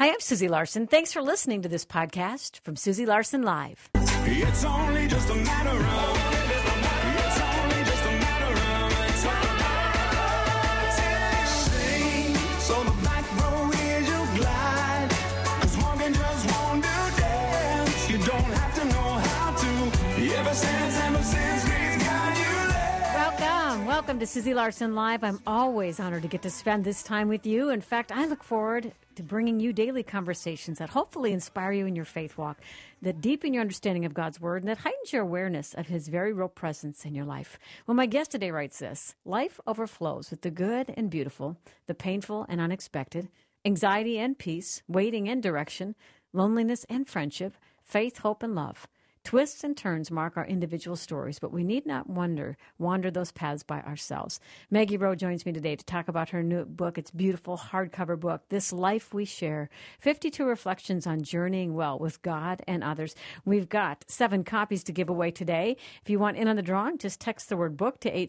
I'm Susie Larson. Thanks for listening to this podcast from Susie Larson Live. It's only just a matter of. It's only just a matter of. Sing, so the back row is your glide. 'Cause walking just won't do dance. You don't have to know how to. Ever since he's got you there. Welcome to Susie Larson Live. I'm always honored to get to spend this time with you. In fact, I look forward to bringing you daily conversations that hopefully inspire you in your faith walk, that deepen your understanding of God's Word, and that heightens your awareness of His very real presence in your life. Well, my guest today writes this: life overflows with the good and beautiful, the painful and unexpected, anxiety and peace, waiting and direction, loneliness and friendship, faith, hope, and love. Twists and turns mark our individual stories, but we need not wander those paths by ourselves. Maggie Rowe joins me today to talk about her new book. It's a beautiful hardcover book, This Life We Share, 52 reflections on journeying well with God and others. We've got 7 copies to give away today. If you want in on the drawing, just text the word book to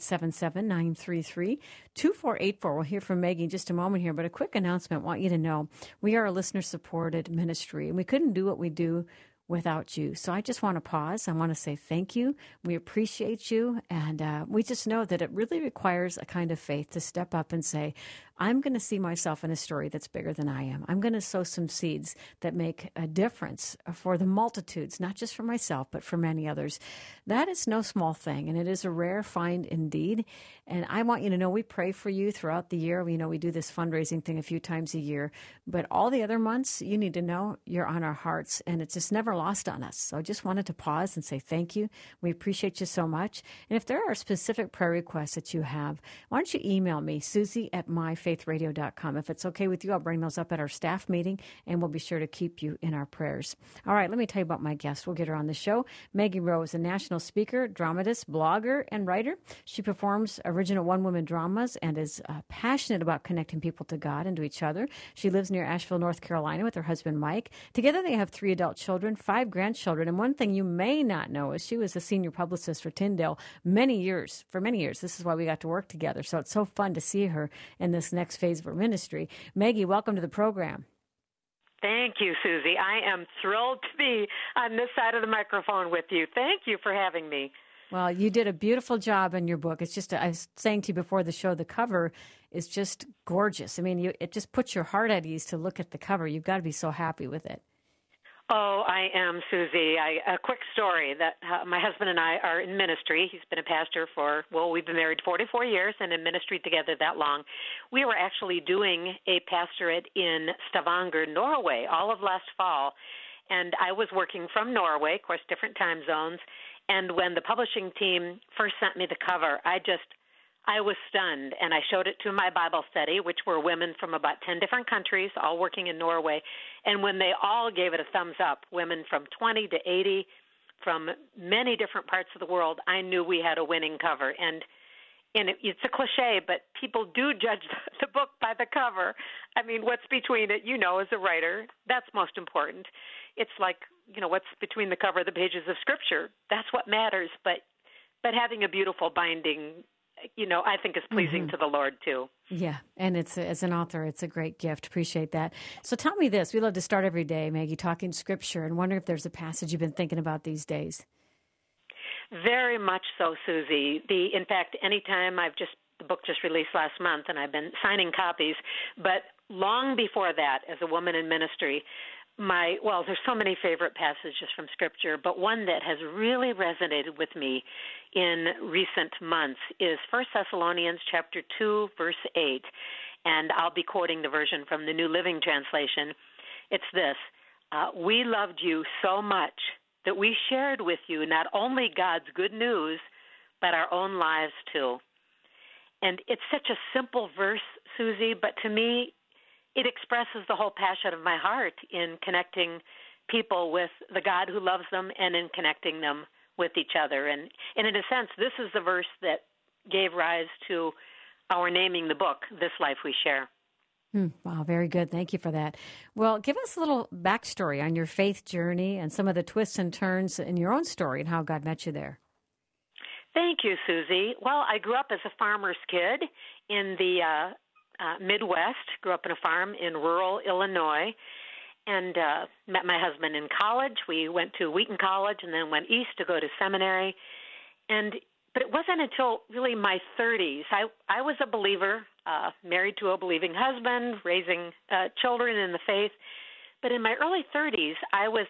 877-933-2484. We'll hear from Maggie in just a moment here, but a quick announcement. I want you to know we are a listener-supported ministry, and we couldn't do what we do without you. So I just want to pause. I want to say thank you. We appreciate you. And we just know that it really requires a kind of faith to step up and say, I'm going to see myself in a story that's bigger than I am. I'm going to sow some seeds that make a difference for the multitudes, not just for myself, but for many others. That is no small thing, and it is a rare find indeed. And I want you to know we pray for you throughout the year. We know we do this fundraising thing a few times a year, but all the other months, you need to know you're on our hearts, and it's just never lost on us. So I just wanted to pause and say thank you. We appreciate you so much. And if there are specific prayer requests that you have, why don't you email me, Susie@myfaithradio.com. If it's okay with you, I'll bring those up at our staff meeting, and we'll be sure to keep you in our prayers. All right, let me tell you about my guest. We'll get her on the show. Maggie Rowe is a national speaker, dramatist, blogger, and writer. She performs original one-woman dramas and is passionate about connecting people to God and to each other. She lives near Asheville, North Carolina with her husband, Mike. Together they have 3 adult children, 5 grandchildren. And one thing you may not know is she was a senior publicist for Tyndale for many years. This is why we got to work together. So it's so fun to see her in this next phase of her ministry. Maggie, welcome to the program. Thank you, Susie. I am thrilled to be on this side of the microphone with you. Thank you for having me. Well, you did a beautiful job in your book. It's just, I was saying to you before the show, the cover is just gorgeous. I mean, it just puts your heart at ease to look at the cover. You've got to be so happy with it. Oh, I am, Susie. A quick story that my husband and I are in ministry. He's been a pastor we've been married 44 years and in ministry together that long. We were actually doing a pastorate in Stavanger, Norway, all of last fall. And I was working from Norway, of course, different time zones. And when the publishing team first sent me the cover, I was stunned, and I showed it to my Bible study, which were women from about 10 different countries, all working in Norway. And when they all gave it a thumbs up, women from 20 to 80 from many different parts of the world, I knew we had a winning cover. And it's a cliche, but people do judge the book by the cover. I mean, what's between it, as a writer, that's most important. It's like, what's between the cover of the pages of Scripture. That's what matters. But having a beautiful binding, I think is pleasing to the Lord, too. Yeah, and as an author, it's a great gift. Appreciate that. So tell me this. We love to start every day, Maggie, talking Scripture, and wonder if there's a passage you've been thinking about these days. Very much so, Susie. In fact, anytime the book just released last month, and I've been signing copies, but long before that, as a woman in ministry, there's so many favorite passages from Scripture, but one that has really resonated with me in recent months is 1 Thessalonians chapter 2, verse 8, and I'll be quoting the version from the New Living Translation. It's this: we loved you so much that we shared with you not only God's good news, but our own lives too. And it's such a simple verse, Susie, but to me, it expresses the whole passion of my heart in connecting people with the God who loves them and in connecting them with each other. And in a sense, this is the verse that gave rise to our naming the book, This Life We Share. Wow, very good. Thank you for that. Well, give us a little backstory on your faith journey and some of the twists and turns in your own story and how God met you there. Thank you, Susie. Well, I grew up as a farmer's kid in the Midwest, grew up in a farm in rural Illinois, and met my husband in college. We went to Wheaton College and then went east to go to seminary. But it wasn't until really my 30s. I was a believer, married to a believing husband, raising children in the faith. But in my early 30s, I was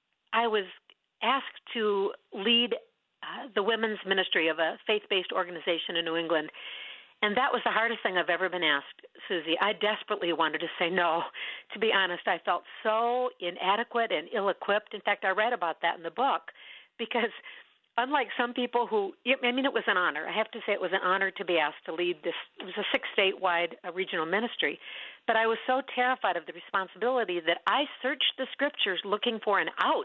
asked to lead the women's ministry of a faith-based organization in New England. And that was the hardest thing I've ever been asked, Susie. I desperately wanted to say no. To be honest, I felt so inadequate and ill-equipped. In fact, I read about that in the book because unlike some people who, it was an honor. I have to say it was an honor to be asked to lead this. It was a 6-statewide regional ministry. But I was so terrified of the responsibility that I searched the scriptures looking for an out.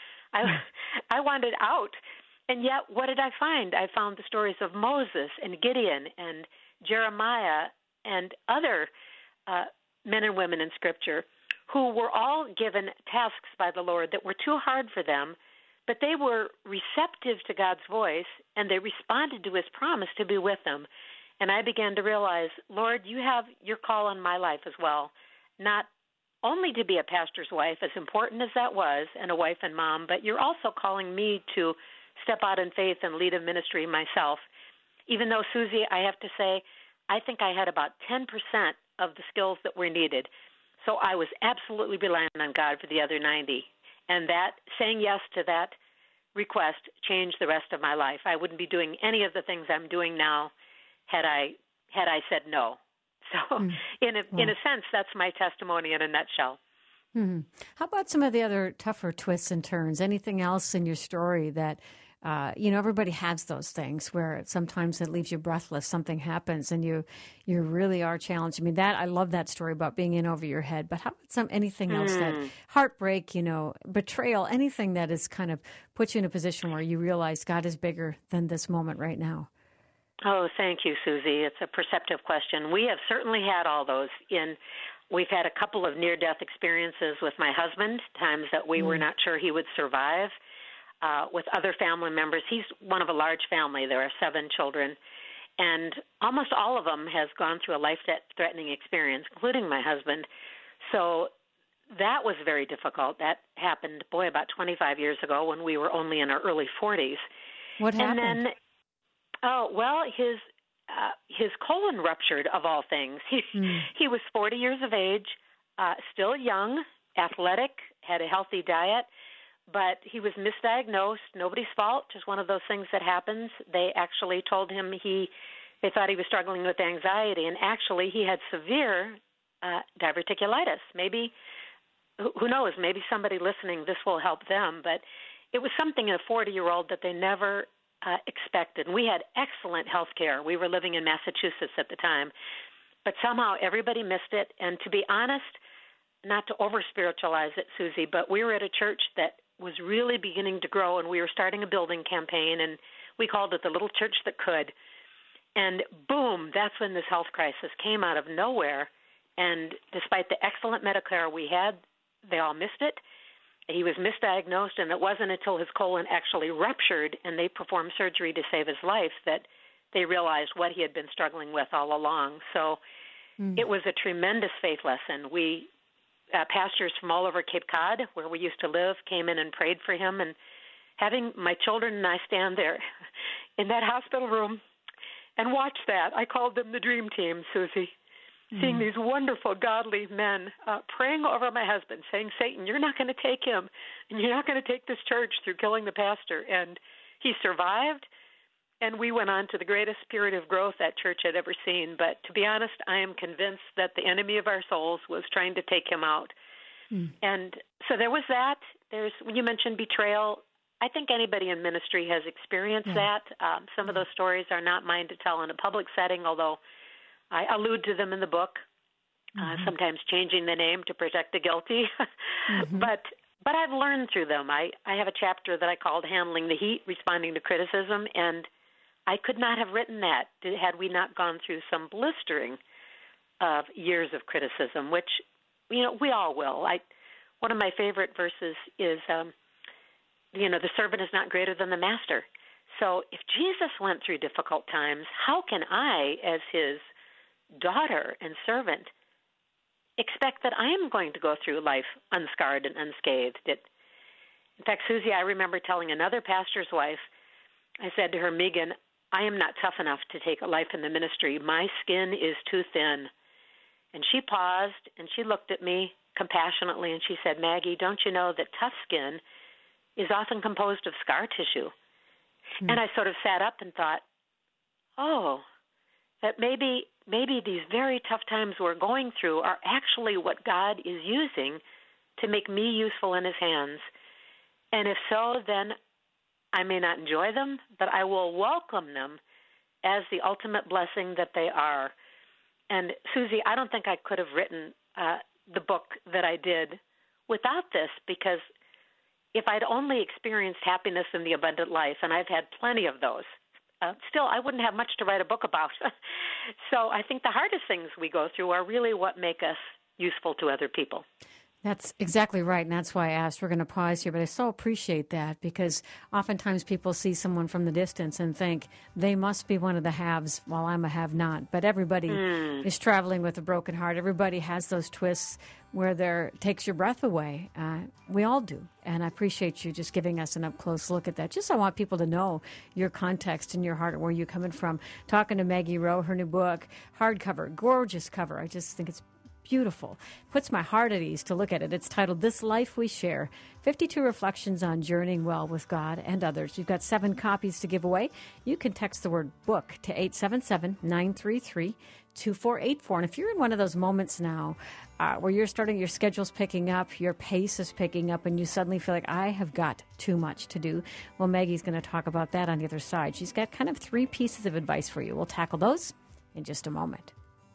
I wanted out. And yet, what did I find? I found the stories of Moses and Gideon and Jeremiah and other men and women in Scripture who were all given tasks by the Lord that were too hard for them, but they were receptive to God's voice, and they responded to his promise to be with them. And I began to realize, Lord, you have your call on my life as well, not only to be a pastor's wife, as important as that was, and a wife and mom, but you're also calling me to step out in faith and lead a ministry myself. Even though, Susie, I have to say, I think I had about 10% of the skills that were needed. So I was absolutely relying on God for the other 90. And that, saying yes to that request, changed the rest of my life. I wouldn't be doing any of the things I'm doing now had I said no. So in a sense, that's my testimony in a nutshell. Mm-hmm. How about some of the other tougher twists and turns? Anything else in your story that, everybody has those things where sometimes it leaves you breathless. Something happens and you really are challenged. I mean, I love that story about being in over your head. But how about anything else that heartbreak, betrayal, anything that is kind of puts you in a position where you realize God is bigger than this moment right now? Oh, thank you, Susie. It's a perceptive question. We have certainly had all those. We've had a couple of near-death experiences with my husband, times that we were not sure he would survive. With other family members, he's one of a large family. There are 7 children, and almost all of them has gone through a life-threatening experience, including my husband. So that was very difficult. That happened, about 25 years ago when we were only in our early 40s. What happened? And then, his colon ruptured, of all things. He was 40 years of age, still young, athletic, had a healthy diet, but he was misdiagnosed. Nobody's fault, just one of those things that happens. They actually told him they thought he was struggling with anxiety, and actually he had severe diverticulitis. Maybe, who knows, maybe somebody listening, this will help them, but it was something in a 40-year-old that they never expected. And we had excellent health care. We were living in Massachusetts at the time, but somehow everybody missed it. And to be honest, not to over-spiritualize it, Susie, but we were at a church that was really beginning to grow, and we were starting a building campaign, and we called it the Little Church That Could. And boom, that's when this health crisis came out of nowhere. And despite the excellent medical care we had, they all missed it. He was misdiagnosed, and it wasn't until his colon actually ruptured and they performed surgery to save his life that they realized what he had been struggling with all along. So it was a tremendous faith lesson. We pastors from all over Cape Cod, where we used to live, came in and prayed for him. And having my children and I stand there in that hospital room and watch that, I called them the dream team, Susie. Seeing these wonderful, godly men praying over my husband, saying, Satan, you're not going to take him, and you're not going to take this church through killing the pastor. And he survived, and we went on to the greatest period of growth that church had ever seen. But to be honest, I am convinced that the enemy of our souls was trying to take him out. And so there was that. When you mentioned betrayal, I think anybody in ministry has experienced that. Some of those stories are not mine to tell in a public setting, although I allude to them in the book, sometimes changing the name to protect the guilty. But I've learned through them. I have a chapter that I called Handling the Heat, Responding to Criticism, and I could not have written that had we not gone through some blistering of years of criticism, which, we all will. One of my favorite verses is, the servant is not greater than the master. So if Jesus went through difficult times, how can I, as his daughter and servant, expect that I am going to go through life unscarred and unscathed. In fact, Susie, I remember telling another pastor's wife, I said to her, Megan, I am not tough enough to take a life in the ministry. My skin is too thin. And she paused, and she looked at me compassionately, and she said, Maggie, don't you know that tough skin is often composed of scar tissue? And I sort of sat up and thought, oh, that maybe these very tough times we're going through are actually what God is using to make me useful in his hands. And if so, then I may not enjoy them, but I will welcome them as the ultimate blessing that they are. And Susie, I don't think I could have written the book that I did without this, because if I'd only experienced happiness in the abundant life, and I've had plenty of those, still I wouldn't have much to write a book about. So I think the hardest things we go through are really what make us useful to other people. That's exactly right, and that's why I asked. We're going to pause here, but I so appreciate that, because oftentimes people see someone from the distance and think they must be one of the haves while I'm a have-not. But everybody is traveling with a broken heart. Everybody has those twists where it takes your breath away. We all do, and I appreciate you just giving us an up-close look at that. Just I want people to know your context and your heart, where you're coming from. Talking to Maggie Rowe, her new book, hardcover, gorgeous cover. I just think it's beautiful. Puts my heart at ease to look at it. It's titled This Life We Share, 52 Reflections on Journeying Well with God and Others. You've got 7 copies to give away. You can text the word book to 877-933-2484. And if you're in one of those moments now where your schedule's picking up, your pace is picking up, and you suddenly feel like, I have got too much to do, well, Maggie's going to talk about that on the other side. She's got kind of 3 pieces of advice for you. We'll tackle those in just a moment.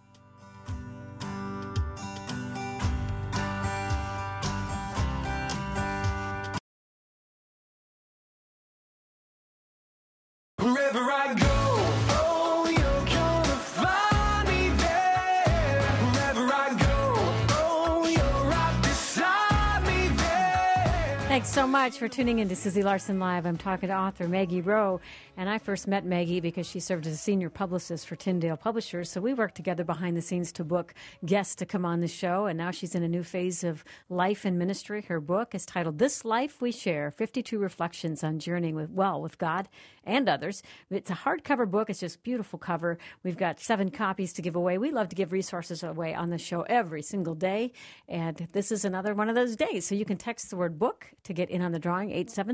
Wherever I go, oh, you're gonna find me there. Wherever I go, oh, you're right beside me there. Thanks so much for tuning in to Susie Larson Live. I'm talking to author Maggie Rowe, and I first met Maggie because she served as a senior publicist for Tyndale Publishers, so we worked together behind the scenes to book guests to come on the show, and now she's in a new phase of life and ministry. Her book is titled This Life We Share, 52 Reflections on Journeying with God and Others. It's a hardcover book. It's just beautiful cover. We've got 7 copies to give away. We love to give resources away on the show every single day, and this is another one of those days. So you can text the word book to get in on the drawing,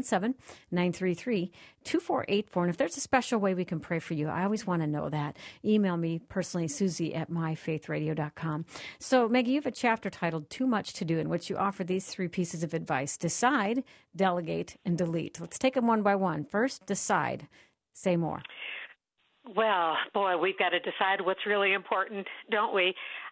877-933-2484. And if there's a special way we can pray for you, I always want to know that. Email me personally, Susie@myfaithradio.com. So, Maggie, you have a chapter titled Too Much to Do, in which you offer these 3 pieces of advice: decide, delegate, and delete. Let's take them one by one. First, decide. Say more. Well, boy, we've got to decide what's really important, don't we?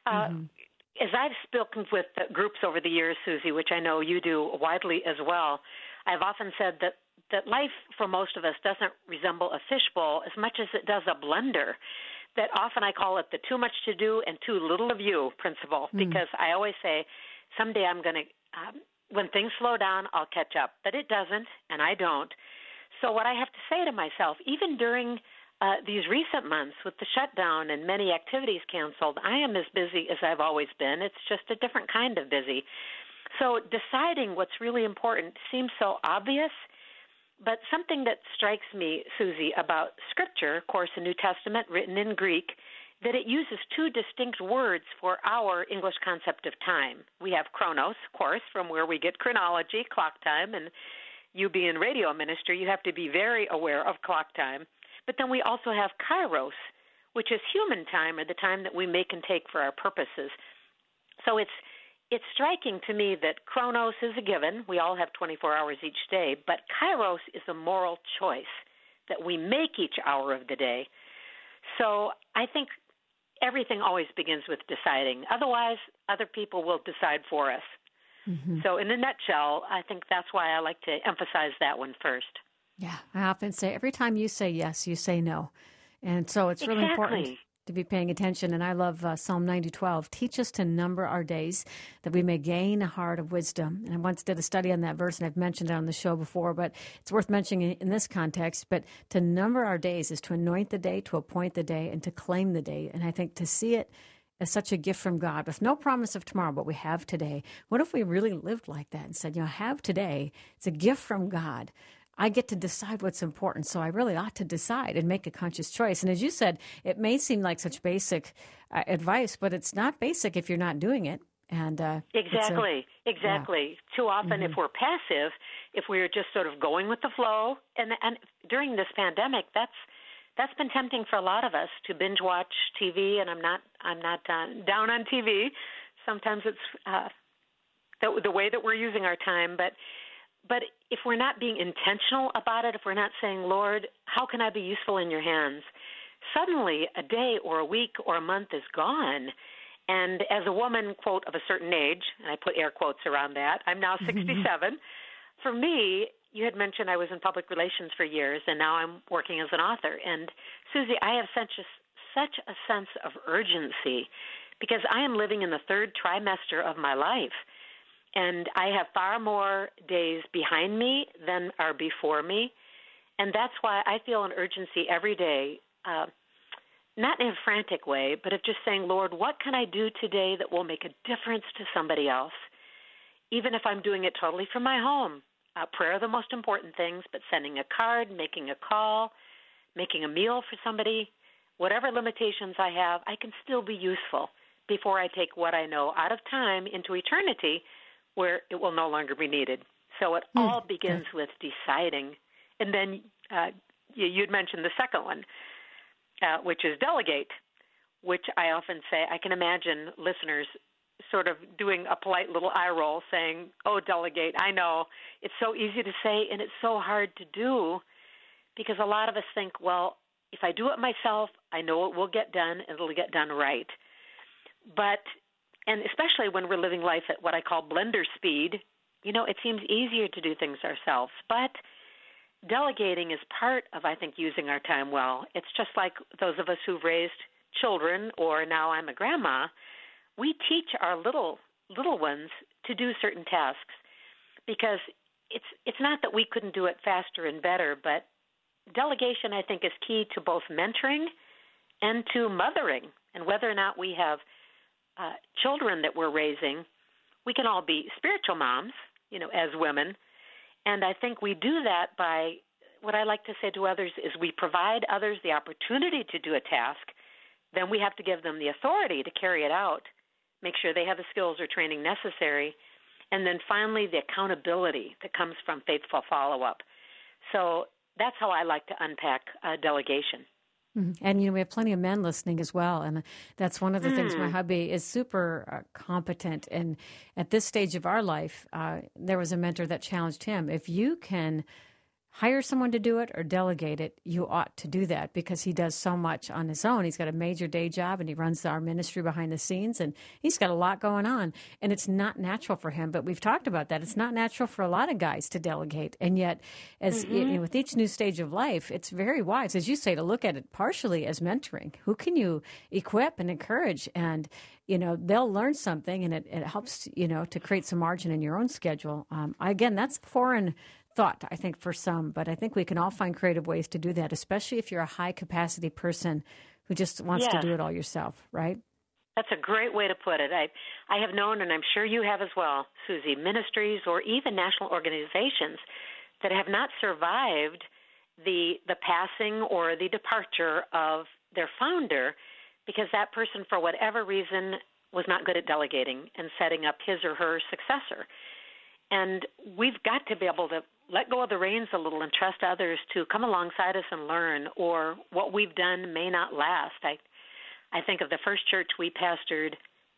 As I've spoken with groups over the years, Susie, which I know you do widely as well, I've often said that life for most of us doesn't resemble a fishbowl as much as it does a blender. That often I call it the too much to do and too little of you principle, because I always say someday I'm going to, when things slow down, I'll catch up. But it doesn't, and I don't. So what I have to say to myself, even during these recent months with the shutdown and many activities canceled, I am as busy as I've always been. It's just a different kind of busy. So deciding what's really important seems so obvious, but something that strikes me, Susie, about Scripture, of course, the New Testament written in Greek, that it uses 2 distinct words for our English concept of time. We have chronos, of course, from where we get chronology, clock time, and you being in radio ministry, you have to be very aware of clock time. But then we also have kairos, which is human time, or the time that we make and take for our purposes. So it's striking to me that chronos is a given. We all have 24 hours each day, but kairos is a moral choice that we make each hour of the day. So I think everything always begins with deciding. Otherwise, other people will decide for us. So in a nutshell, I think that's why I like to emphasize that one first. Yeah, I often say every time you say yes, you say no. And so it's really important to be paying attention. And I love Psalm 90:12. Teach us to number our days that we may gain a heart of wisdom. And I once did a study on that verse, and I've mentioned it on the show before, but it's worth mentioning in this context. But to number our days is to anoint the day, to appoint the day, and to claim the day. And I think to see it as such a gift from God with no promise of tomorrow, but we have today. What if we really lived like that and said, have today, it's a gift from God. I get to decide what's important, so I really ought to decide and make a conscious choice. And as you said, it may seem like such basic advice, but it's not basic if you're not doing it. And Exactly. Yeah. Too often, if we're passive, if we're just sort of going with the flow, and during this pandemic, that's been tempting for a lot of us to binge watch TV. And I'm not down on TV. Sometimes it's the way that we're using our time, but if we're not being intentional about it, if we're not saying, Lord, how can I be useful in your hands? Suddenly a day or a week or a month is gone. And as a woman, quote, of a certain age, and I put air quotes around that, I'm now 67. For me, you had mentioned I was in public relations for years, and now I'm working as an author. And Susie, I have such a sense of urgency because I am living in the third trimester of my life. And I have far more days behind me than are before me. And that's why I feel an urgency every day, not in a frantic way, but of just saying, Lord, what can I do today that will make a difference to somebody else? Even if I'm doing it totally from my home. Prayer are the most important things, but sending a card, making a call, making a meal for somebody, whatever limitations I have, I can still be useful before I take what I know out of time into eternity, where it will no longer be needed. So it all begins with deciding. And then you'd mentioned the second one, which is delegate, which I often say, I can imagine listeners sort of doing a polite little eye roll saying, oh, delegate, I know. It's so easy to say and it's so hard to do because a lot of us think, well, if I do it myself, I know it will get done and it'll get done right. And especially when we're living life at what I call blender speed, it seems easier to do things ourselves. But delegating is part of, I think, using our time well. It's just like those of us who've raised children, or now I'm a grandma, we teach our little ones to do certain tasks because it's not that we couldn't do it faster and better, but delegation, I think, is key to both mentoring and to mothering. And whether or not we have children that we're raising, we can all be spiritual moms, as women. And I think we do that by what I like to say to others is we provide others the opportunity to do a task. Then we have to give them the authority to carry it out, make sure they have the skills or training necessary. And then finally, the accountability that comes from faithful follow-up. So that's how I like to unpack delegation. And, we have plenty of men listening as well. And that's one of the things. My hubby is super competent. And at this stage of our life, there was a mentor that challenged him. If you can hire someone to do it or delegate it, you ought to do that because he does so much on his own. He's got a major day job and he runs our ministry behind the scenes and he's got a lot going on and it's not natural for him. But we've talked about that. It's not natural for a lot of guys to delegate. And yet, as with each new stage of life, it's very wise, as you say, to look at it partially as mentoring. Who can you equip and encourage? And they'll learn something and it helps, to create some margin in your own schedule. Again, that's foreign thought, I think, for some, but I think we can all find creative ways to do that, especially if you're a high-capacity person who just wants to do it all yourself, right? That's a great way to put it. I have known, and I'm sure you have as well, Susie, ministries or even national organizations that have not survived the passing or the departure of their founder because that person, for whatever reason, was not good at delegating and setting up his or her successor. And we've got to be able to let go of the reins a little and trust others to come alongside us and learn, or what we've done may not last. I think of the first church we pastored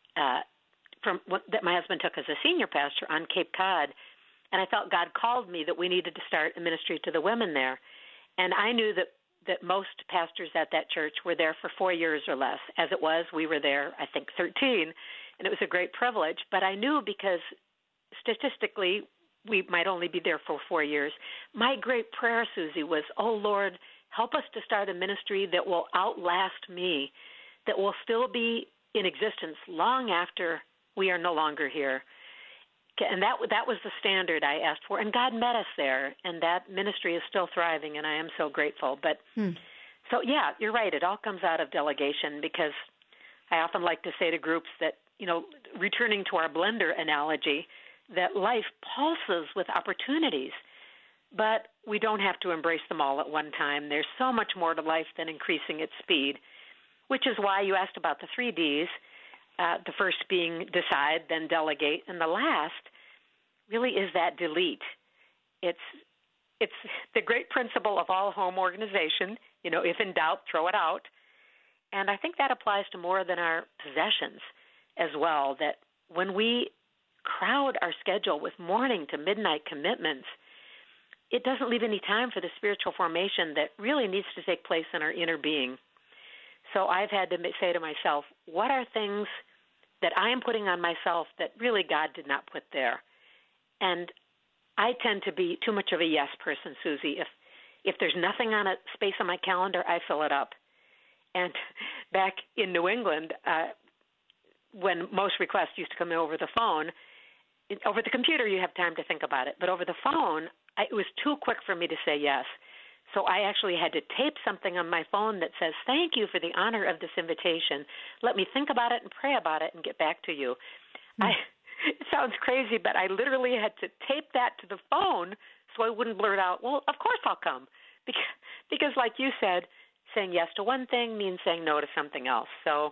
that my husband took as a senior pastor on Cape Cod, and I felt God called me that we needed to start a ministry to the women there. And I knew that most pastors at that church were there for 4 years or less. As it was, we were there, I think, 13, and it was a great privilege. But I knew because statistically, we might only be there for 4 years. My great prayer, Susie, was, oh, Lord, help us to start a ministry that will outlast me, that will still be in existence long after we are no longer here. And that was the standard I asked for. And God met us there, and that ministry is still thriving, and I am so grateful. But so, yeah, you're right. It all comes out of delegation because I often like to say to groups that, returning to our blender analogy, that life pulses with opportunities, but we don't have to embrace them all at one time. There's so much more to life than increasing its speed, which is why you asked about the 3 Ds, the first being decide, then delegate, and the last really is that delete. It's the great principle of all home organization, if in doubt, throw it out. And I think that applies to more than our possessions as well, that when we crowd our schedule with morning to midnight commitments, it doesn't leave any time for the spiritual formation that really needs to take place in our inner being. So I've had to say to myself, what are things that I am putting on myself that really God did not put there? And I tend to be too much of a yes person, Susie. If there's nothing on a space on my calendar, I fill it up. And back in New England, when most requests used to come in over the phone, over the computer you have time to think about it. But over the phone, it was too quick for me to say yes. So I actually had to tape something on my phone that says, thank you for the honor of this invitation. Let me think about it and pray about it and get back to you. It sounds crazy, but I literally had to tape that to the phone so I wouldn't blurt out, well, of course I'll come. Because like you said, saying yes to one thing means saying no to something else. So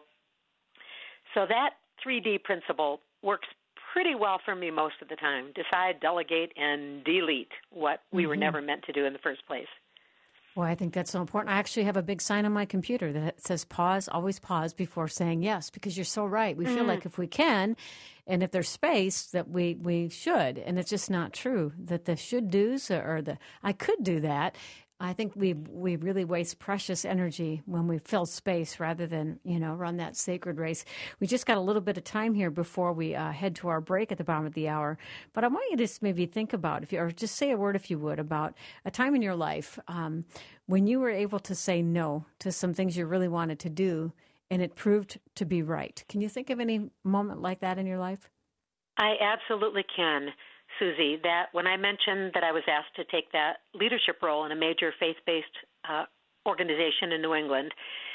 that 3D principle works pretty well for me most of the time. Decide, delegate, and delete what we were never meant to do in the first place. Well, I think that's so important. I actually have a big sign on my computer that says pause, always pause before saying yes, because you're so right. We feel like if we can, and if there's space, that we should. And it's just not true that the should do's or the I could do that. I think we really waste precious energy when we fill space rather than, run that sacred race. We just got a little bit of time here before we head to our break at the bottom of the hour. But I want you to just maybe think about, or just say a word, if you would, about a time in your life when you were able to say no to some things you really wanted to do, and it proved to be right. Can you think of any moment like that in your life? I absolutely can, Susie. That when I mentioned that I was asked to take that leadership role in a major faith-based organization in New England,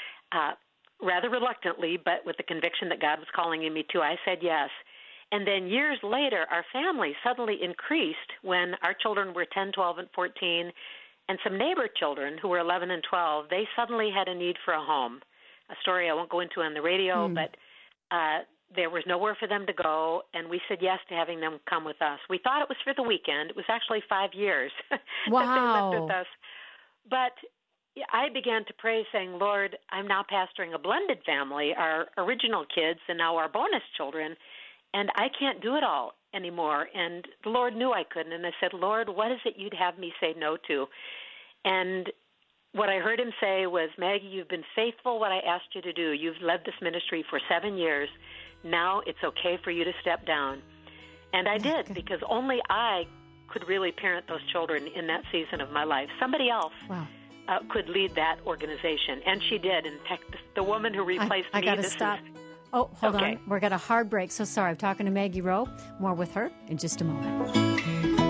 rather reluctantly, but with the conviction that God was calling me to, I said yes. And then years later, our family suddenly increased when our children were 10, 12, and 14, and some neighbor children who were 11 and 12, they suddenly had a need for a home. A story I won't go into on the radio, but there was nowhere for them to go, and we said yes to having them come with us. We thought it was for the weekend. It was actually 5 years that they lived with us. But I began to pray, saying, Lord, I'm now pastoring a blended family, our original kids and now our bonus children, and I can't do it all anymore. And the Lord knew I couldn't, and I said, Lord, what is it you'd have me say no to? And what I heard him say was, Maggie, you've been faithful what I asked you to do. You've led this ministry for 7 years. Now it's okay for you to step down. And I did, because only I could really parent those children in that season of my life. Somebody else could lead that organization, and she did. In fact, the woman who replaced me... I got to stop. Oh, hold on. We're got a hard break, so sorry. I'm talking to Maggie Rowe. More with her in just a moment.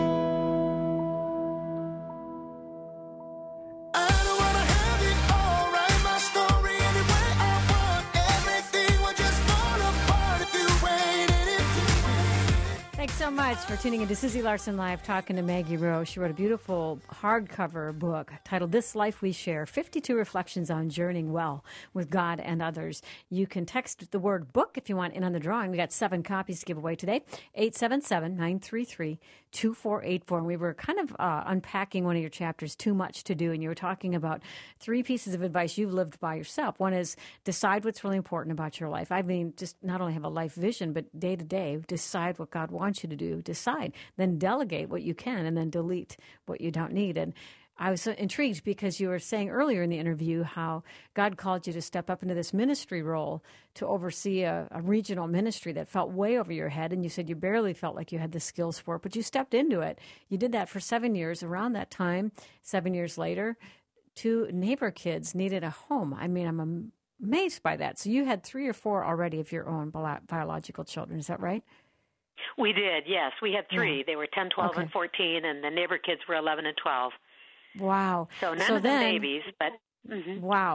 So much for tuning into Susie Larson Live, talking to Maggie Rowe. She wrote a beautiful hardcover book titled This Life We Share, 52 Reflections on Journeying Well with God and Others. You can text the word book if you want in on the drawing. We got 7 copies to give away today, 877-933-2484. And we were kind of unpacking one of your chapters, Too Much to Do, and you were talking about 3 pieces of advice you've lived by yourself. One is decide what's really important about your life. I mean, just not only have a life vision, but day to day, decide what God wants you to do. Decide, then delegate what you can, and then delete what you don't need. And I was so intrigued because you were saying earlier in the interview how God called you to step up into this ministry role to oversee a regional ministry that felt way over your head. And you said you barely felt like you had the skills for it, but you stepped into it. You did that for 7 years. Around that time, 7 years later, 2 neighbor kids needed a home. I mean, I'm amazed by that. So you had 3 or 4 already of your own biological children. Is that right? We did, yes. We had 3. They were 10, 12, and 14, and the neighbor kids were 11 and 12. Wow. So none of them babies, but... Wow.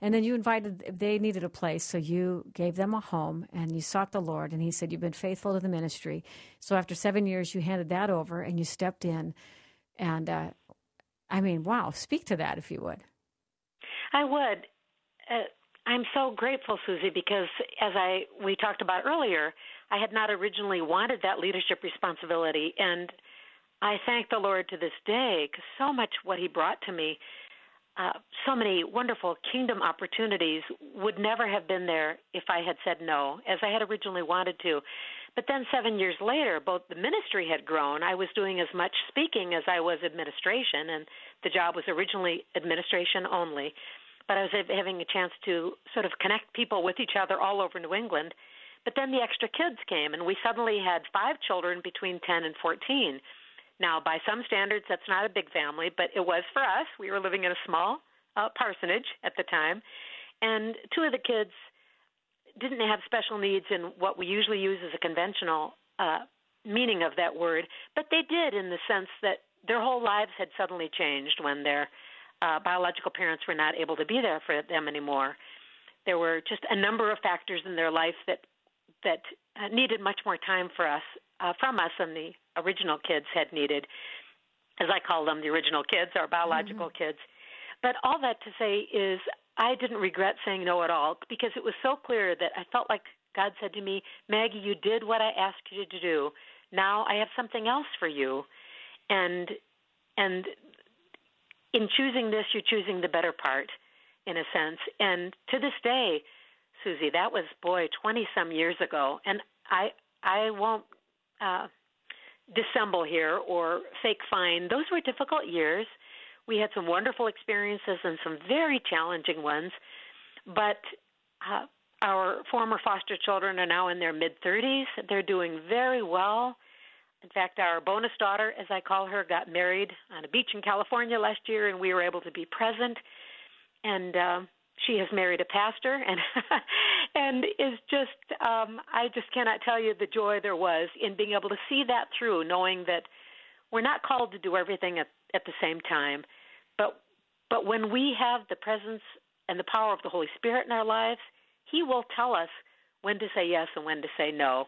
And then you they needed a place, so you gave them a home and you sought the Lord. And he said, you've been faithful to the ministry. So after 7 years, you handed that over and you stepped in. And wow, speak to that if you would. I would. I'm so grateful, Susie, because as we talked about earlier, I had not originally wanted that leadership responsibility. And I thank the Lord to this day because so much what he brought to me, so many wonderful kingdom opportunities would never have been there if I had said no, as I had originally wanted to. But then 7 years later, both the ministry had grown. I was doing as much speaking as I was administration, and the job was originally administration only. But I was having a chance to sort of connect people with each other all over New England. But then the extra kids came, and we suddenly had 5 children between 10 and 14. Now, by some standards, that's not a big family, but it was for us. We were living in a small parsonage at the time, and 2 of the kids didn't have special needs in what we usually use as a conventional meaning of that word, but they did in the sense that their whole lives had suddenly changed when their biological parents were not able to be there for them anymore. There were just a number of factors in their life that needed much more time from us than the original kids had needed. As I call them, the original kids, our biological kids. But all that to say is I didn't regret saying no at all because it was so clear that I felt like God said to me, Maggie, you did what I asked you to do. Now I have something else for you. And in choosing this, you're choosing the better part, in a sense. And to this day, Susie, that was, 20-some years ago. And I won't dissemble here or fake fine. Those were difficult years. We had some wonderful experiences and some very challenging ones. But our former foster children are now in their mid-30s. They're doing very well. In fact, our bonus daughter, as I call her, got married on a beach in California last year, and we were able to be present. And she has married a pastor, and is just, I just cannot tell you the joy there was in being able to see that through, knowing that we're not called to do everything at the same time. But when we have the presence and the power of the Holy Spirit in our lives, he will tell us when to say yes and when to say no.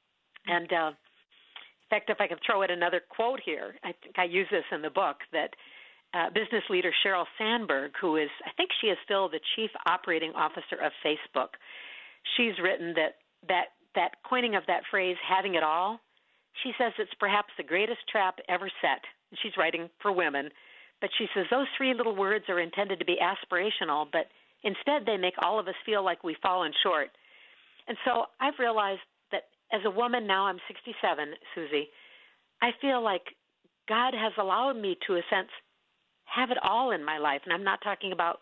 And in fact, if I could throw in another quote here, I think I use this in the book, that business leader Sheryl Sandberg, who is, I think she is still the chief operating officer of Facebook, she's written that coining of that phrase, having it all, she says it's perhaps the greatest trap ever set. She's writing for women, but she says those 3 little words are intended to be aspirational, but instead they make all of us feel like we've fallen short. And so I've realized that as a woman, now I'm 67, Susie, I feel like God has allowed me to, a sense, have it all in my life. And I'm not talking about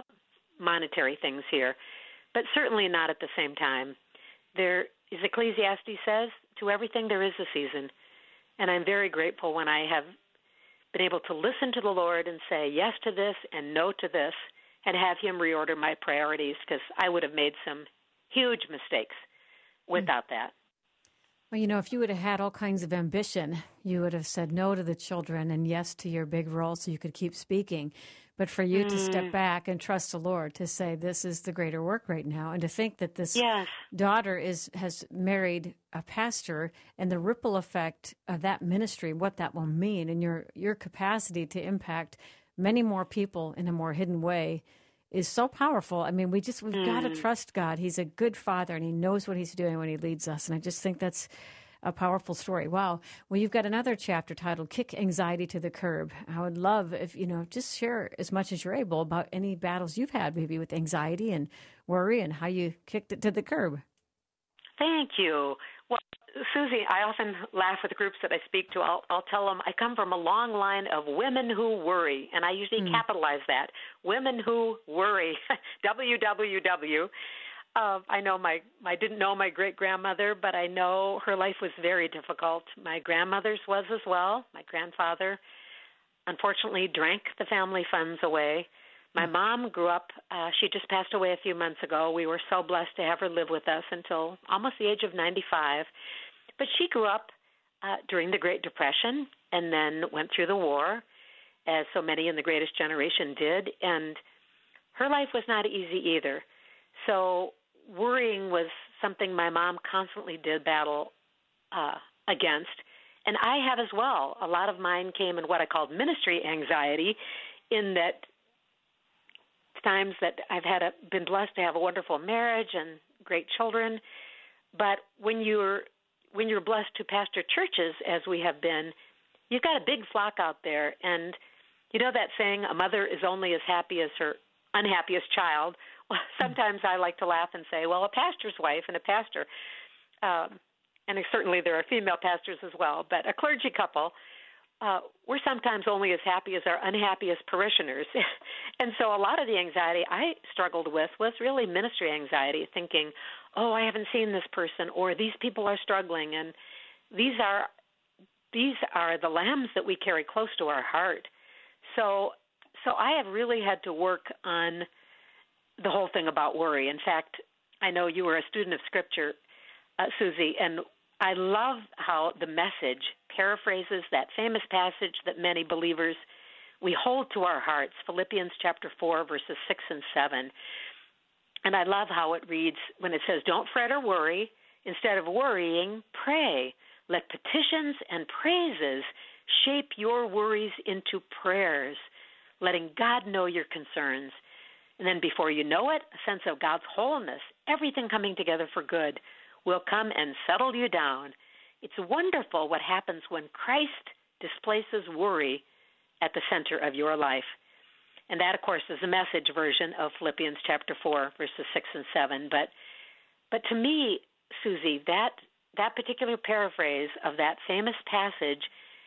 monetary things here, but certainly not at the same time. There, as Ecclesiastes says, to everything there is a season. And I'm very grateful when I have been able to listen to the Lord and say yes to this and no to this, and have him reorder my priorities, because I would have made some huge mistakes without that. Well, if you would have had all kinds of ambition, you would have said no to the children and yes to your big role so you could keep speaking. But for you to step back and trust the Lord, to say this is the greater work right now, and to think that this daughter has married a pastor, and the ripple effect of that ministry, what that will mean, and your capacity to impact many more people in a more hidden way is so powerful. I mean, we've got to trust God. He's a good father, and he knows what he's doing when he leads us. And I just think that's a powerful story. Wow. Well, you've got another chapter titled Kick Anxiety to the Curb. I would love if, just share as much as you're able about any battles you've had, maybe with anxiety and worry, and how you kicked it to the curb. Thank you. Well, Susie, I often laugh with the groups that I speak to. I'll tell them I come from a long line of women who worry, and I usually capitalize that. Women who worry, WWW. I know I didn't know my great-grandmother, but I know her life was very difficult. My grandmother's was as well. My grandfather, unfortunately, drank the family funds away. My mom grew up, she just passed away a few months ago. We were so blessed to have her live with us until almost the age of 95. But she grew up during the Great Depression and then went through the war, as so many in the Greatest Generation did. And her life was not easy either. So worrying was something my mom constantly did battle against. And I have as well. A lot of mine came in what I called ministry anxiety, in that times that I've been blessed to have a wonderful marriage and great children. But when you're blessed to pastor churches, as we have been, you've got a big flock out there. And you know that saying, a mother is only as happy as her unhappiest child? Well, sometimes I like to laugh and say, well, a pastor's wife and a pastor, and certainly there are female pastors as well, but a clergy couple, we're sometimes only as happy as our unhappiest parishioners. And so a lot of the anxiety I struggled with was really ministry anxiety, thinking, oh, I haven't seen this person, or these people are struggling, and these are the lambs that we carry close to our heart. So I have really had to work on the whole thing about worry. In fact, I know you were a student of Scripture, Susie, and I love how the Message paraphrases that famous passage that many believers, we hold to our hearts, Philippians chapter 4, verses 6 and 7. And I love how it reads when it says, don't fret or worry. Instead of worrying, pray. Let petitions and praises shape your worries into prayers, letting God know your concerns. And then before you know it, a sense of God's wholeness, everything coming together for good, will come and settle you down. It's wonderful what happens when Christ displaces worry at the center of your life. And that, of course, is the Message version of Philippians chapter 4, verses 6 and 7. But to me, Susie, that particular paraphrase of that famous passage,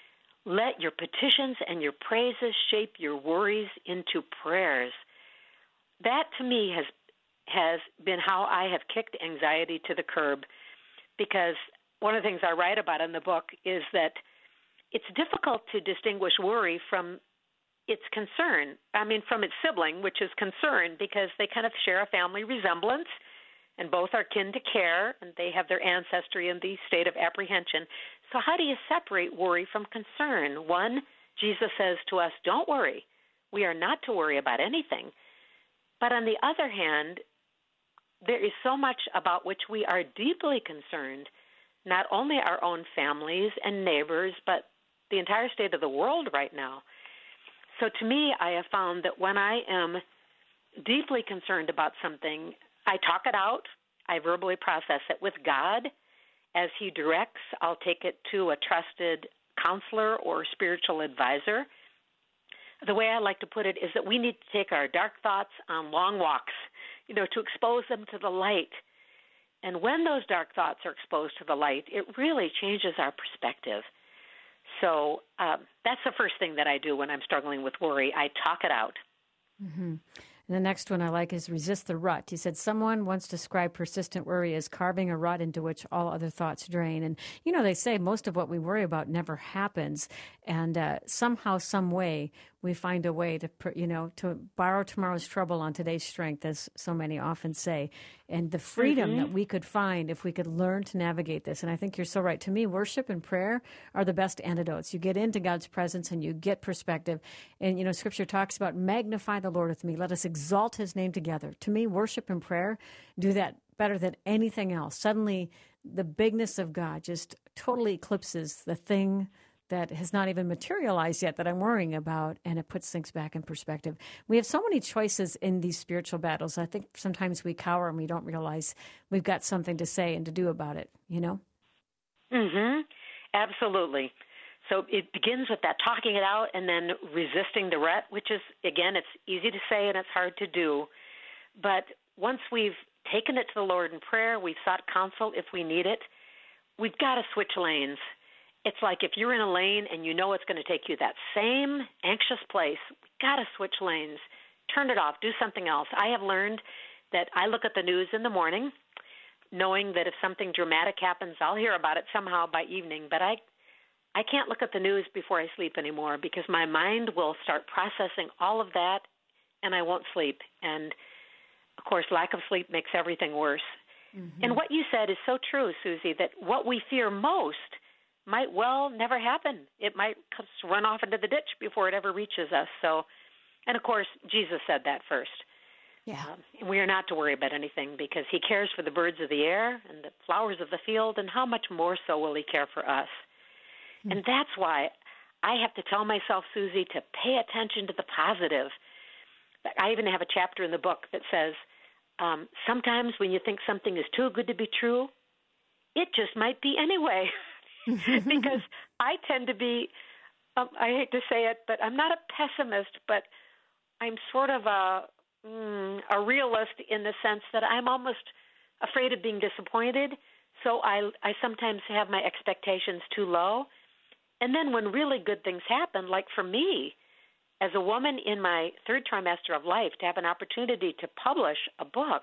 let your petitions and your praises shape your worries into prayers. That, to me, has been how I have kicked anxiety to the curb, because one of the things I write about in the book is that it's difficult to distinguish worry from its concern. I mean, from its sibling, which is concern, because they kind of share a family resemblance, and both are kin to care, and they have their ancestry in the state of apprehension. So how do you separate worry from concern? One, Jesus says to us, don't worry. We are not to worry about anything. But on the other hand, there is so much about which we are deeply concerned, not only our own families and neighbors, but the entire state of the world right now. So to me, I have found that when I am deeply concerned about something, I talk it out, I verbally process it with God. As He directs, I'll take it to a trusted counselor or spiritual advisor. The way I like to put it is that we need to take our dark thoughts on long walks, to expose them to the light. And when those dark thoughts are exposed to the light, it really changes our perspective. So that's the first thing that I do when I'm struggling with worry. I talk it out. Mm-hmm. And the next one I like is resist the rut. He said, someone once described persistent worry as carving a rut into which all other thoughts drain. And, they say most of what we worry about never happens. And somehow, some way, we find a way to borrow tomorrow's trouble on today's strength, as so many often say. And the freedom that we could find if we could learn to navigate this. And I think you're so right. To me, worship and prayer are the best antidotes. You get into God's presence and you get perspective. And, Scripture talks about magnify the Lord with me. Let us exalt His name together. To me, worship and prayer do that better than anything else. Suddenly, the bigness of God just totally eclipses the thing that has not even materialized yet that I'm worrying about, and it puts things back in perspective. We have so many choices in these spiritual battles. I think sometimes we cower and we don't realize we've got something to say and to do about it, Absolutely. So it begins with that talking it out and then resisting the rut, which is, again, it's easy to say and it's hard to do. But once we've taken it to the Lord in prayer, we've sought counsel if we need it, we've got to switch lanes. It's like if you're in a lane and you know it's going to take you that same anxious place, we've got to switch lanes, turn it off, do something else. I have learned that I look at the news in the morning, knowing that if something dramatic happens, I'll hear about it somehow by evening, but I can't look at the news before I sleep anymore because my mind will start processing all of that and I won't sleep. And, of course, lack of sleep makes everything worse. Mm-hmm. And what you said is so true, Susie, that what we fear most might well never happen. It might just run off into the ditch before it ever reaches us. So, and, of course, Jesus said that first. Yeah. And we are not to worry about anything because he cares for the birds of the air and the flowers of the field, and how much more so will he care for us? And that's why I have to tell myself, Susie, to pay attention to the positive. I even have a chapter in the book that says, sometimes when you think something is too good to be true, it just might be anyway. Because I tend to be, I hate to say it, but I'm not a pessimist, but I'm sort of a realist in the sense that I'm almost afraid of being disappointed. So I sometimes have my expectations too low. And then when really good things happen, like for me, as a woman in my third trimester of life, to have an opportunity to publish a book,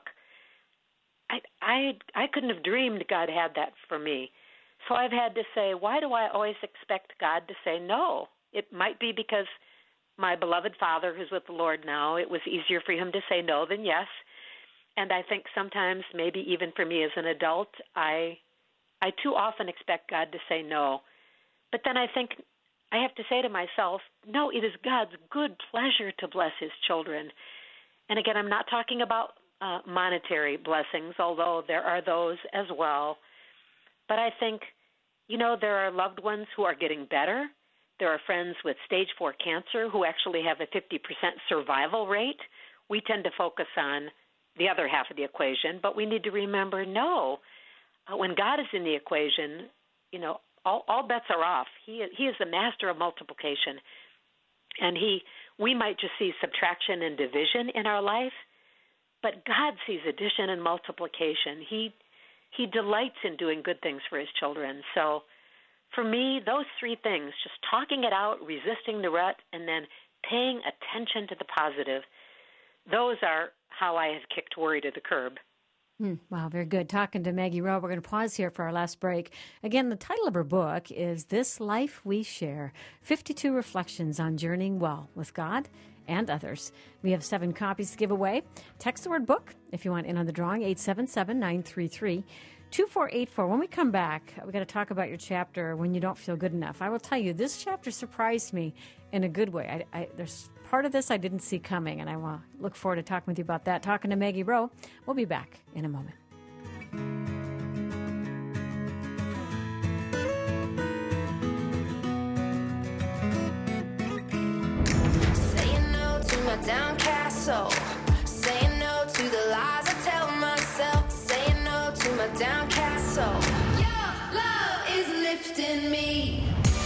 I couldn't have dreamed God had that for me. So I've had to say, why do I always expect God to say no? It might be because my beloved father, who's with the Lord now, it was easier for him to say no than yes. And I think sometimes, maybe even for me as an adult, I too often expect God to say no. But then I think I have to say to myself, no, it is God's good pleasure to bless his children. And again, I'm not talking about monetary blessings, although there are those as well. But I think, there are loved ones who are getting better. There are friends with stage 4 cancer who actually have a 50% survival rate. We tend to focus on the other half of the equation, but we need to remember, no, when God is in the equation, all bets are off. He is the master of multiplication, and we might just see subtraction and division in our life, but God sees addition and multiplication. He delights in doing good things for his children. So for me, those three things, just talking it out, resisting the rut, and then paying attention to the positive, those are how I have kicked worry to the curb. Wow, very good. Talking to Maggie Rowe. We're going to pause here for our last break. Again, the title of her book is This Life We Share, 52 Reflections on Journeying Well with God and Others. We have 7 copies to give away. Text the word book if you want in on the drawing, 877-933-2484. When we come back, we're going to talk about your chapter, When You Don't Feel Good Enough. I will tell you, this chapter surprised me in a good way. There's part of this I didn't see coming, and I want to look forward to talking with you about that. Talking to Maggie Rowe. We'll be back in a moment. Saying no to my downcast soul. Saying no to the lies I tell myself. Saying no to my downcast soul. Your love is lifting me.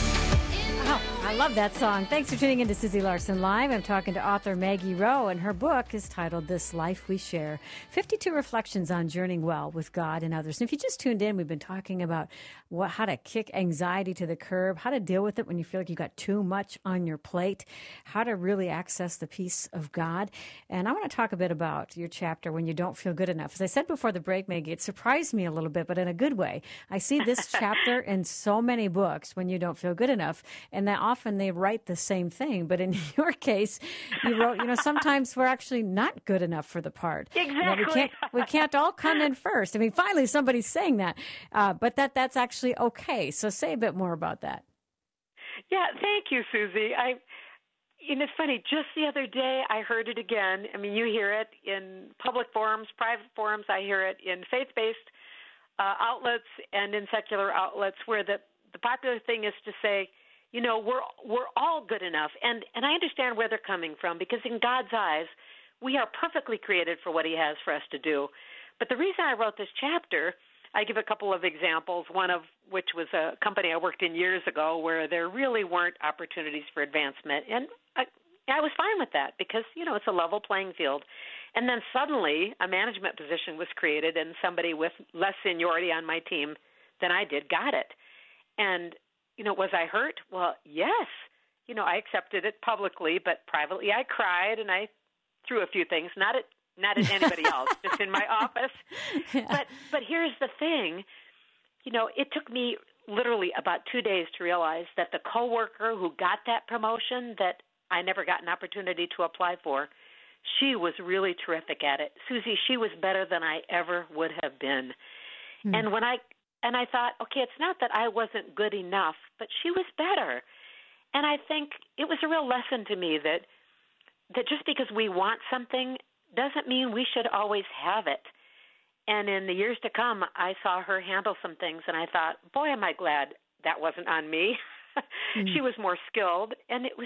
Oh, I love that song. Thanks for tuning in to Susie Larson Live. I'm talking to author Maggie Rowe, and her book is titled This Life We Share, 52 Reflections on Journeying Well with God and Others. And if you just tuned in, we've been talking about how to kick anxiety to the curb, how to deal with it when you feel like you've got too much on your plate, how to really access the peace of God. And I want to talk a bit about your chapter, When You Don't Feel Good Enough. As I said before the break, Maggie, it surprised me a little bit, but in a good way. I see this chapter in so many books, When You Don't Feel Good Enough, and that often they write the same thing. But in your case, you wrote, sometimes we're actually not good enough for the part. Exactly. We can't all come in first. I mean, finally somebody's saying that, but that's actually okay. So say a bit more about that. Yeah, thank you, Susie. It's funny, just the other day I heard it again. I mean, you hear it in public forums, private forums. I hear it in faith-based outlets and in secular outlets where the popular thing is to say, we're all good enough. And I understand where they're coming from, because in God's eyes, we are perfectly created for what he has for us to do. But the reason I wrote this chapter, I give a couple of examples, one of which was a company I worked in years ago where there really weren't opportunities for advancement. And I was fine with that because, it's a level playing field. And then suddenly a management position was created, and somebody with less seniority on my team than I did got it. And was I hurt? Well, yes. I accepted it publicly, but privately I cried and I threw a few things, not at anybody else, just in my office. Yeah. But here's the thing. It took me literally about 2 days to realize that the coworker who got that promotion that I never got an opportunity to apply for, she was really terrific at it. Susie, she was better than I ever would have been. And I thought, okay, it's not that I wasn't good enough, but she was better. And I think it was a real lesson to me that just because we want something doesn't mean we should always have it. And in the years to come, I saw her handle some things, and I thought, boy, am I glad that wasn't on me. She was more skilled, and it was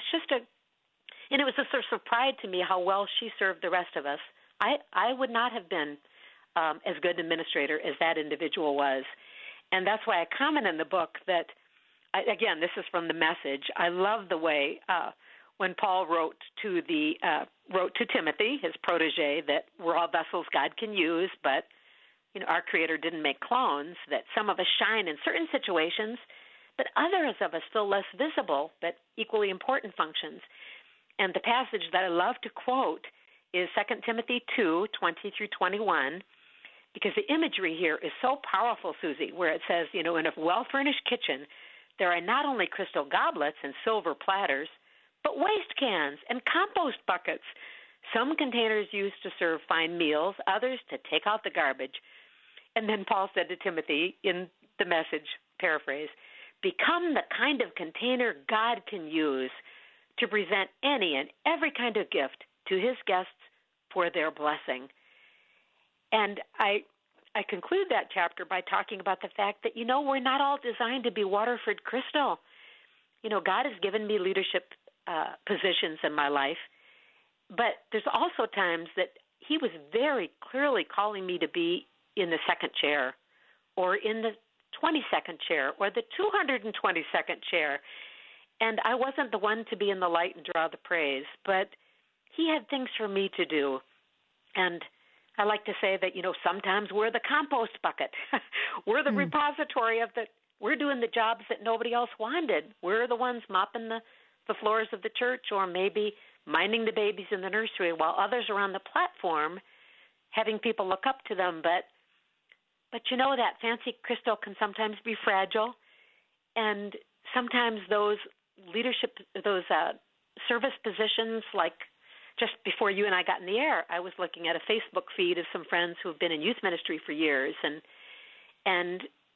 a source of pride to me how well she served the rest of us. I would not have been as good an administrator as that individual was. And that's why I comment in the book that, again, this is from the Message. I love the way when Paul wrote to Timothy, his protege, that we're all vessels God can use, but our Creator didn't make clones, that some of us shine in certain situations, but others of us fill less visible but equally important functions. And the passage that I love to quote is 2 Timothy 2:20-21, because the imagery here is so powerful, Susie, where it says, in a well-furnished kitchen, there are not only crystal goblets and silver platters, but waste cans and compost buckets. Some containers used to serve fine meals, others to take out the garbage. And then Paul said to Timothy in the Message paraphrase, become the kind of container God can use to present any and every kind of gift to his guests for their blessing. And I conclude that chapter by talking about the fact that, we're not all designed to be Waterford Crystal. God has given me leadership positions in my life, but there's also times that he was very clearly calling me to be in the second chair or in the 22nd chair or the 222nd chair. And I wasn't the one to be in the light and draw the praise, but he had things for me to do. And I like to say that, sometimes we're the compost bucket. We're the repository we're doing the jobs that nobody else wanted. We're the ones mopping the floors of the church or maybe minding the babies in the nursery while others are on the platform having people look up to them. But that fancy crystal can sometimes be fragile. And sometimes those leadership, those service positions, like just before you and I got in the air, I was looking at a Facebook feed of some friends who have been in youth ministry for years. And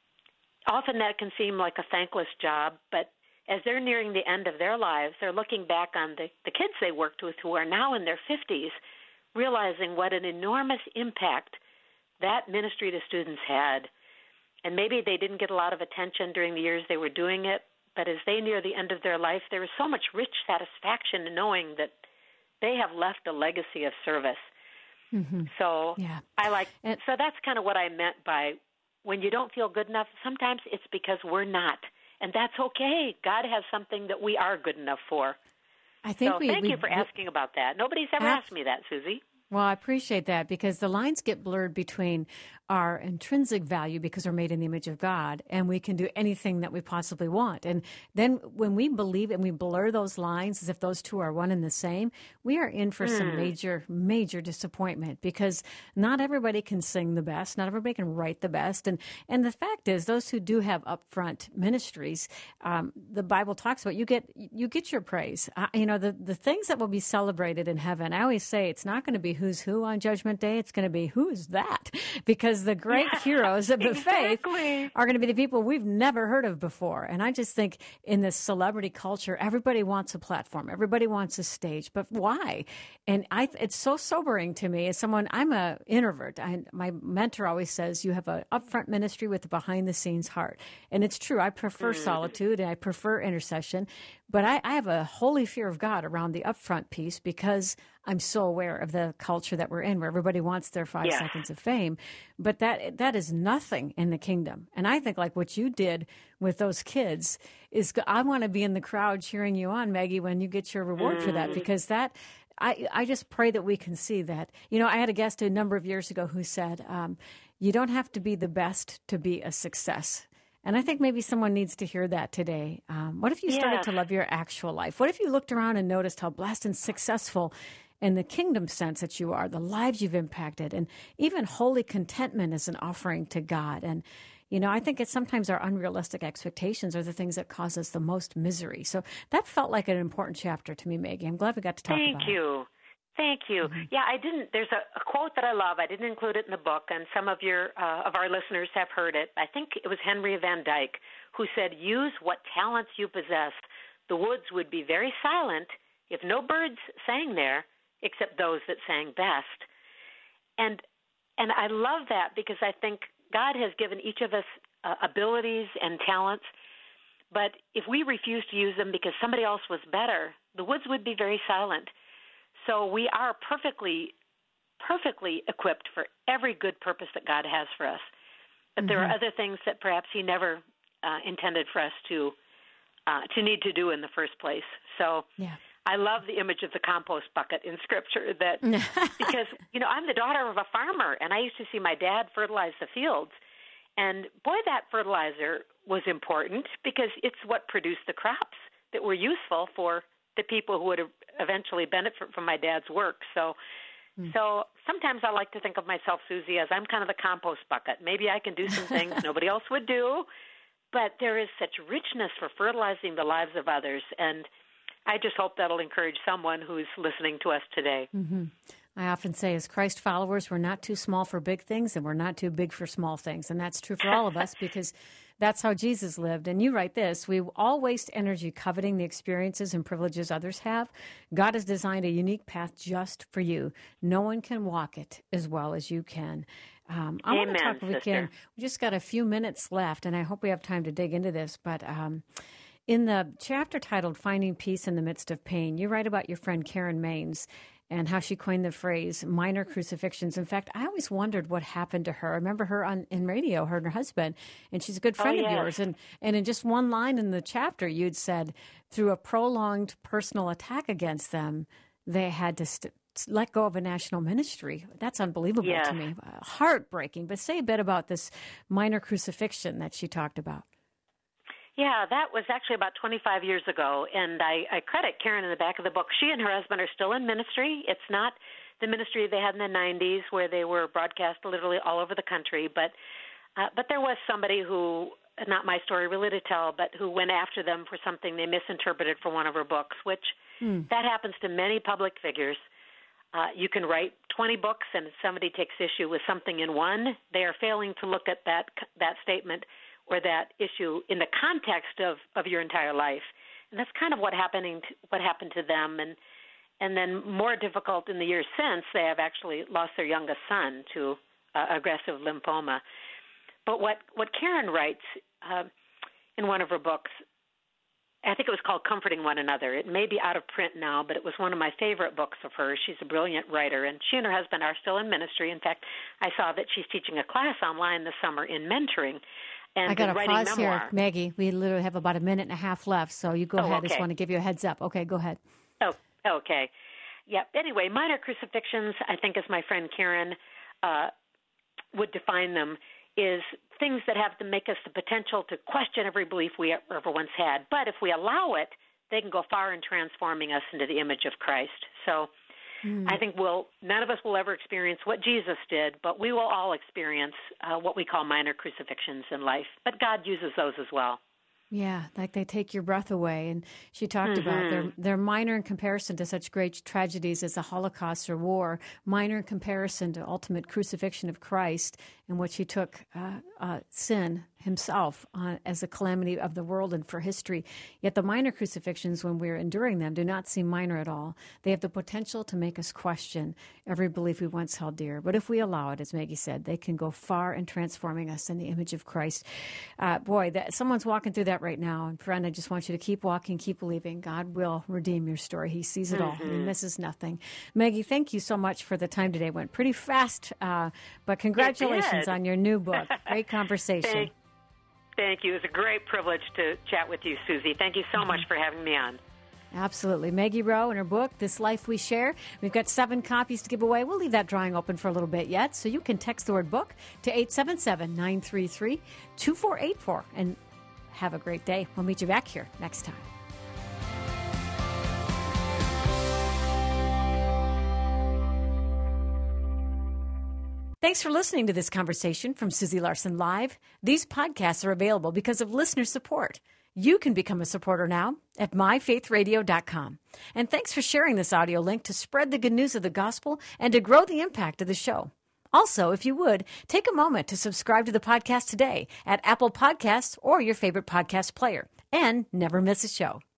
often that can seem like a thankless job, but as they're nearing the end of their lives, they're looking back on the kids they worked with who are now in their 50s, realizing what an enormous impact that ministry to students had. And maybe they didn't get a lot of attention during the years they were doing it, but as they near the end of their life, there is so much rich satisfaction in knowing that they have left a legacy of service. Mm-hmm. So yeah. So that's kind of what I meant by when you don't feel good enough, sometimes it's because we're not. And that's okay. God has something that we are good enough for. Thank you for asking about that. Nobody's ever asked me that, Susie. Well, I appreciate that because the lines get blurred between our intrinsic value because we're made in the image of God and we can do anything that we possibly want. And then when we believe and we blur those lines as if those two are one and the same, we are in for some major, major disappointment because not everybody can sing the best. Not everybody can write the best. And the fact is those who do have upfront ministries, the Bible talks about, you get your praise. The things that will be celebrated in heaven, I always say it's not going to be who's who on Judgment Day. It's going to be who's that, because the great heroes of the faith are going to be the people we've never heard of before. And I just think in this celebrity culture, everybody wants a platform. Everybody wants a stage. But why? And it's so sobering to me as someone, I'm an introvert. My mentor always says you have an upfront ministry with a behind-the-scenes heart. And it's true. I prefer solitude and I prefer intercession. But I have a holy fear of God around the upfront piece because I'm so aware of the culture that we're in where everybody wants their 5 seconds of fame. But that is nothing in the kingdom. And I think like what you did with those kids is I want to be in the crowd cheering you on, Maggie, when you get your reward for that, because that I just pray that we can see that. I had a guest a number of years ago who said, you don't have to be the best to be a success. And I think maybe someone needs to hear that today. What if you started to love your actual life? What if you looked around and noticed how blessed and successful in the kingdom sense that you are, the lives you've impacted, and even holy contentment is an offering to God. And, I think it's sometimes our unrealistic expectations are the things that cause us the most misery. So that felt like an important chapter to me, Maggie. I'm glad we got to talk about it. Thank you. Mm-hmm. Yeah, I didn't. There's a quote that I love. I didn't include it in the book, and some of our listeners have heard it. I think it was Henry Van Dyke who said, "Use what talents you possess. The woods would be very silent if no birds sang there, except those that sang best." And I love that because I think God has given each of us abilities and talents, but if we refuse to use them because somebody else was better, the woods would be very silent. So we are perfectly equipped for every good purpose that God has for us. But there are other things that perhaps He never intended for us to need to do in the first place. So I love the image of the compost bucket in Scripture that because, I'm the daughter of a farmer, and I used to see my dad fertilize the fields. And, boy, that fertilizer was important because it's what produced the crops that were useful for the people who would eventually benefit from my dad's work. So sometimes I like to think of myself, Susie, as I'm kind of the compost bucket. Maybe I can do some things nobody else would do, but there is such richness for fertilizing the lives of others. And I just hope that'll encourage someone who's listening to us today. Mm-hmm. I often say, as Christ followers, we're not too small for big things and we're not too big for small things. And that's true for all of us because that's how Jesus lived. And you write this: we all waste energy coveting the experiences and privileges others have. God has designed a unique path just for you. No one can walk it as well as you can. I want to talk, if we can. We just got a few minutes left, and I hope we have time to dig into this. But in the chapter titled Finding Peace in the Midst of Pain, you write about your friend Karen Maines and how she coined the phrase minor crucifixions. In fact, I always wondered what happened to her. I remember her in radio, her and her husband, and she's a good friend of yours. And in just one line in the chapter, you'd said, through a prolonged personal attack against them, they had to let go of a national ministry. That's unbelievable to me. Heartbreaking. But say a bit about this minor crucifixion that she talked about. Yeah, that was actually about 25 years ago, and I credit Karen in the back of the book. She and her husband are still in ministry. It's not the ministry they had in the 90s where they were broadcast literally all over the country, but there was somebody who, not my story really to tell, but who went after them for something they misinterpreted for one of her books, which that happens to many public figures. You can write 20 books, and if somebody takes issue with something in one, they are failing to look at that statement or that issue in the context of your entire life. And that's kind of what happened to them. And then more difficult in the years since, they have actually lost their youngest son to aggressive lymphoma. But what Karen writes in one of her books, I think it was called Comforting One Another. It may be out of print now, but it was one of my favorite books of hers. She's a brilliant writer, and she and her husband are still in ministry. In fact, I saw that she's teaching a class online this summer in mentoring. And I got to pause memoir. here, Maggie. We literally have about a minute and a half left, so you go ahead. Okay. I just want to give you a heads up. Okay, go ahead. Oh, okay. Yeah, anyway, minor crucifixions, I think as my friend Karen would define them, is things that have to make us the potential to question every belief we ever once had. But if we allow it, they can go far in transforming us into the image of Christ. So I think none of us will ever experience what Jesus did, but we will all experience what we call minor crucifixions in life. But God uses those as well. Yeah, like they take your breath away. And she talked about they're minor in comparison to such great tragedies as the Holocaust or war, minor in comparison to ultimate crucifixion of Christ, in which he took sin himself as a calamity of the world and for history. Yet the minor crucifixions, when we're enduring them, do not seem minor at all. They have the potential to make us question every belief we once held dear. But if we allow it, as Maggie said, they can go far in transforming us in the image of Christ. Someone's walking through that right now. And friend, I just want you to keep walking, keep believing. God will redeem your story. He sees it all. He misses nothing. Maggie, thank you so much for the time today. It went pretty fast, but congratulations on your new book. Great conversation. Thank you. It was a great privilege to chat with you, Susie. Thank you so much for having me on. Absolutely. Maggie Rowe and her book, This Life We Share. We've got 7 copies to give away. We'll leave that drawing open for a little bit yet, so you can text the word book to 877-933-2484 and have a great day. We'll meet you back here next time. Thanks for listening to this conversation from Susie Larson Live. These podcasts are available because of listener support. You can become a supporter now at myfaithradio.com. And thanks for sharing this audio link to spread the good news of the gospel and to grow the impact of the show. Also, if you would, take a moment to subscribe to the podcast today at Apple Podcasts or your favorite podcast player. And never miss a show.